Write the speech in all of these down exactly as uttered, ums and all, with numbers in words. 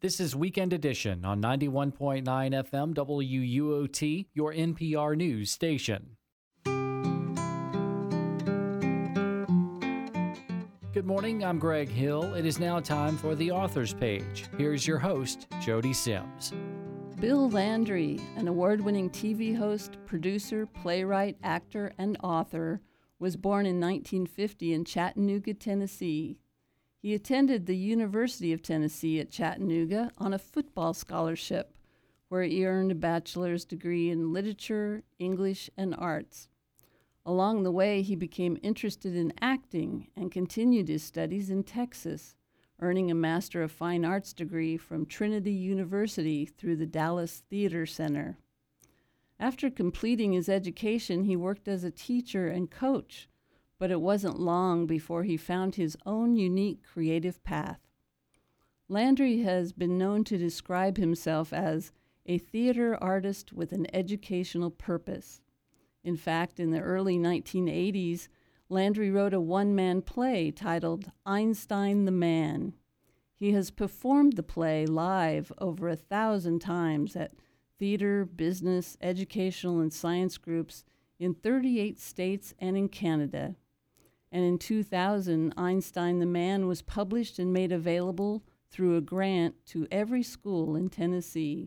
This is Weekend Edition on ninety-one point nine F M W U O T, your N P R news station. Good morning, I'm Greg Hill. It is now time for the Authors Page. Here's your host, Jody Sims. Bill Landry, an award-winning T V host, producer, playwright, actor, and author, was born in nineteen fifty in Chattanooga, Tennessee. He attended the University of Tennessee at Chattanooga on a football scholarship, where he earned a bachelor's degree in literature, English, and arts. Along the way, he became interested in acting and continued his studies in Texas, earning a Master of Fine Arts degree from Trinity University through the Dallas Theater Center. After completing his education, he worked as a teacher and coach, but it wasn't long before he found his own unique creative path. Landry has been known to describe himself as a theater artist with an educational purpose. In fact, in the early nineteen eighties, Landry wrote a one-man play titled Einstein the Man. He has performed the play live over a thousand times at theater, business, educational, and science groups in thirty-eight states and in Canada. And in two thousand, Einstein the Man was published and made available through a grant to every school in Tennessee.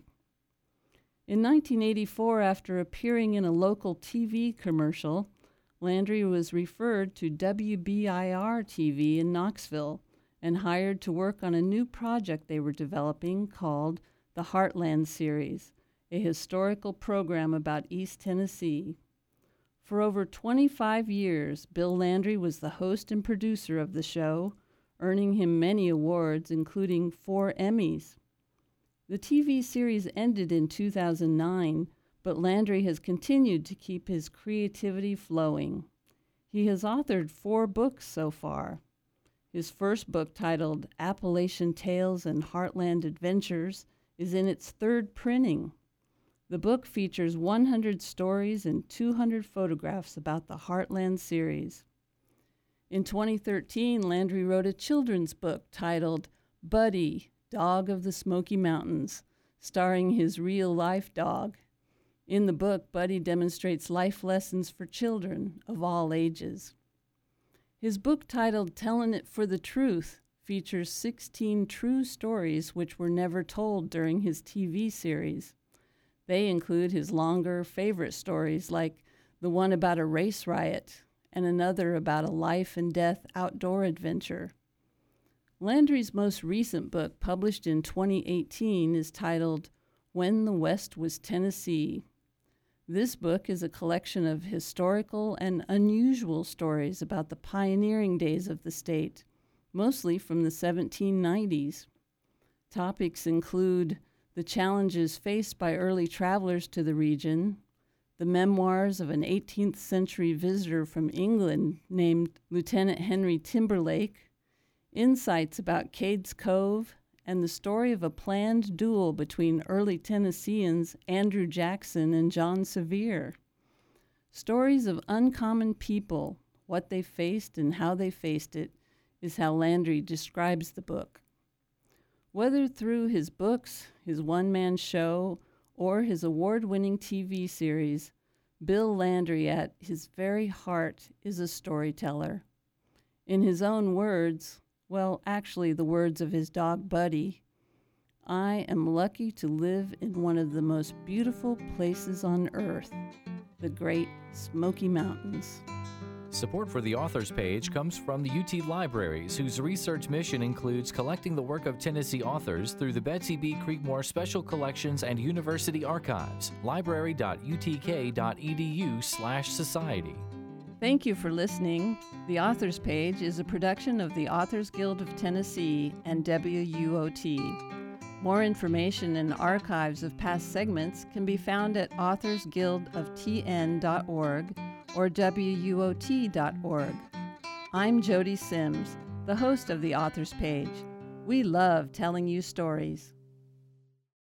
In nineteen eighty-four, after appearing in a local T V commercial, Landry was referred to W B I R T V in Knoxville and hired to work on a new project they were developing called the Heartland Series, a historical program about East Tennessee. For over twenty-five years, Bill Landry was the host and producer of the show, earning him many awards, including four Emmys. The T V series ended in two thousand nine, but Landry has continued to keep his creativity flowing. He has authored four books so far. His first book, titled Appalachian Tales and Heartland Adventures, is in its third printing. The book features one hundred stories and two hundred photographs about the Heartland series. In twenty thirteen, Landry wrote a children's book titled Buddy, Dog of the Smoky Mountains, starring his real-life dog. In the book, Buddy demonstrates life lessons for children of all ages. His book, titled Tellin' It for the Truth, features sixteen true stories which were never told during his T V series. They include his longer favorite stories, like the one about a race riot and another about a life and death outdoor adventure. Landry's most recent book, published in twenty eighteen, is titled When the West Was Tennessee. This book is a collection of historical and unusual stories about the pioneering days of the state, mostly from the seventeen nineties. Topics include the challenges faced by early travelers to the region, the memoirs of an eighteenth century visitor from England named Lieutenant Henry Timberlake, insights about Cades Cove, and the story of a planned duel between early Tennesseans Andrew Jackson and John Sevier. Stories of uncommon people, what they faced and how they faced it, is how Landry describes the book. Whether through his books, his one-man show, or his award-winning T V series, Bill Landry, at his very heart, is a storyteller. In his own words, well, actually the words of his dog Buddy, I am lucky to live in one of the most beautiful places on earth, the Great Smoky Mountains. Support for the Authors Page comes from the U T Libraries, whose research mission includes collecting the work of Tennessee authors through the Betsy B. Creekmore Special Collections and University Archives. library dot u t k dot e d u slash society. Thank you for listening. The Authors Page is a production of the Authors Guild of Tennessee and W U O T. More information and archives of past segments can be found at authors guild of t n dot org or w u o t dot org. I'm Jody Sims, the host of the Authors Page. We love telling you stories.